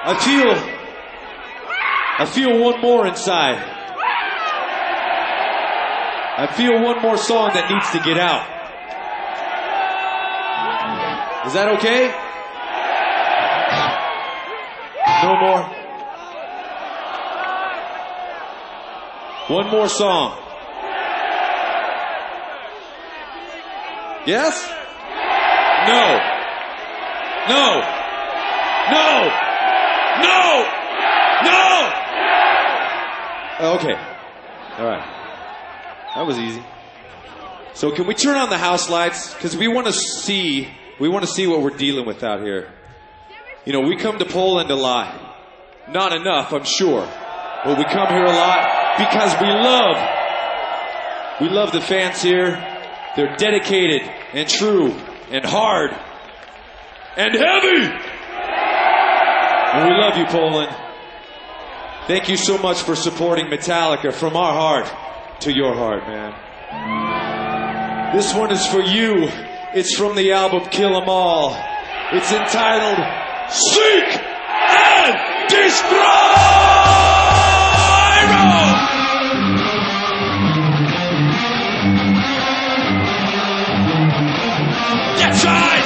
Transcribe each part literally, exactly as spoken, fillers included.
I feel, I feel one more inside. I feel one more song that needs to get out. Is that okay? No more? One more song. Yes? No. No. No. No. No. Okay. All right. That was easy. So can we turn on the house lights? Because we want to see, we want to see what we're dealing with out here. You know, we come to Poland a lot. Not enough, I'm sure. But we come here a lot because we love, we love the fans here. They're dedicated and true and hard and heavy. And we love you, Poland. Thank you so much for supporting Metallica from our heart to your heart, man. This one is for you. It's from the album Kill 'Em All. It's entitled Seek and Destroy! That's right!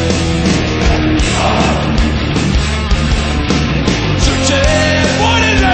What is it?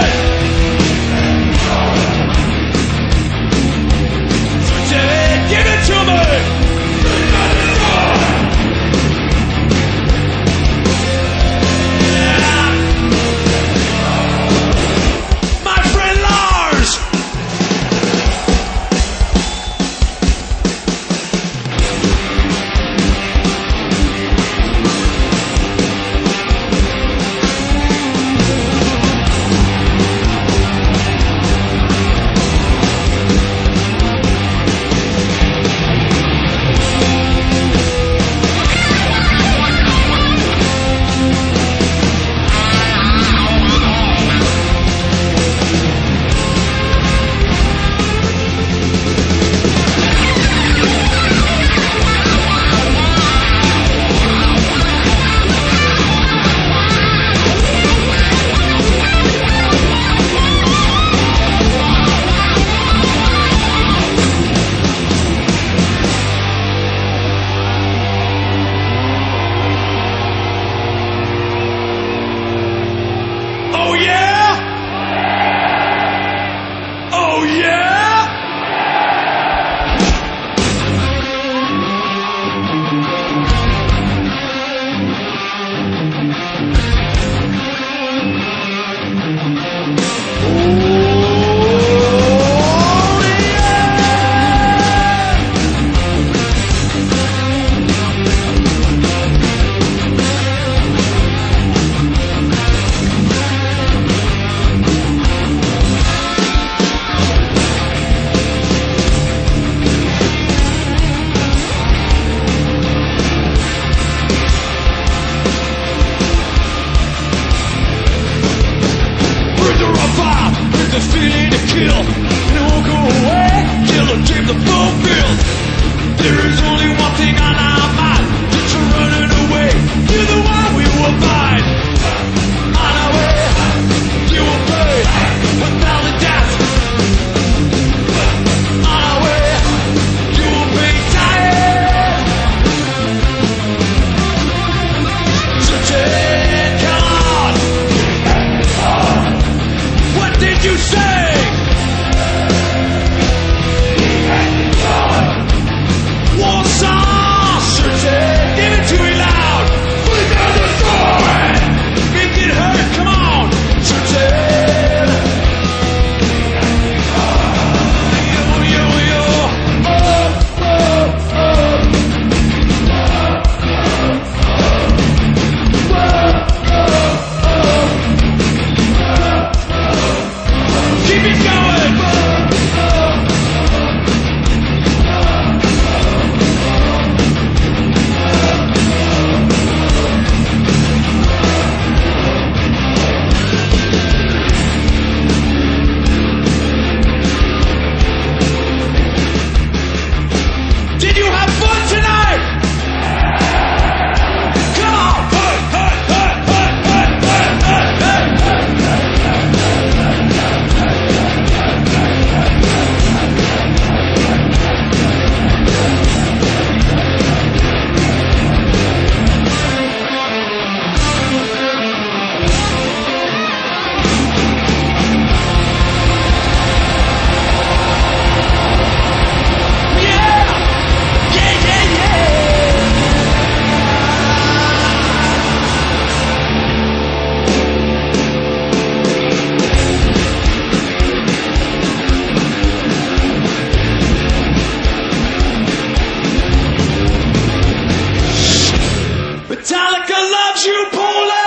loves you, Poland!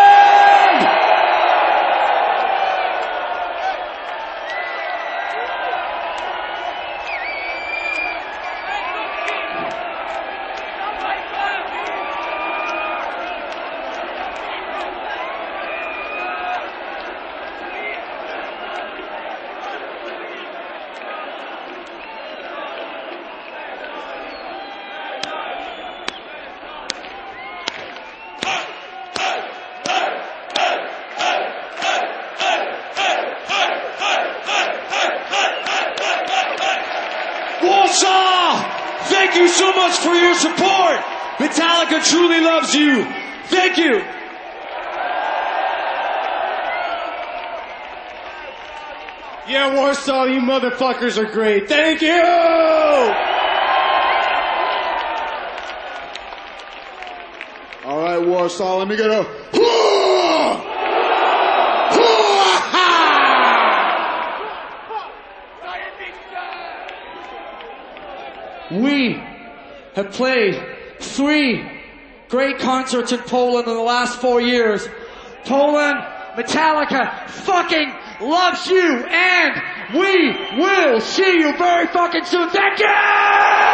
Warsaw, thank you so much for your support. Metallica truly loves you. Thank you. Yeah, Warsaw, you motherfuckers are great. Thank you! All right, Warsaw, let me get a... We have played three great concerts in Poland in the last four years. Poland, Metallica fucking loves you, and we will see you very fucking soon. Thank you!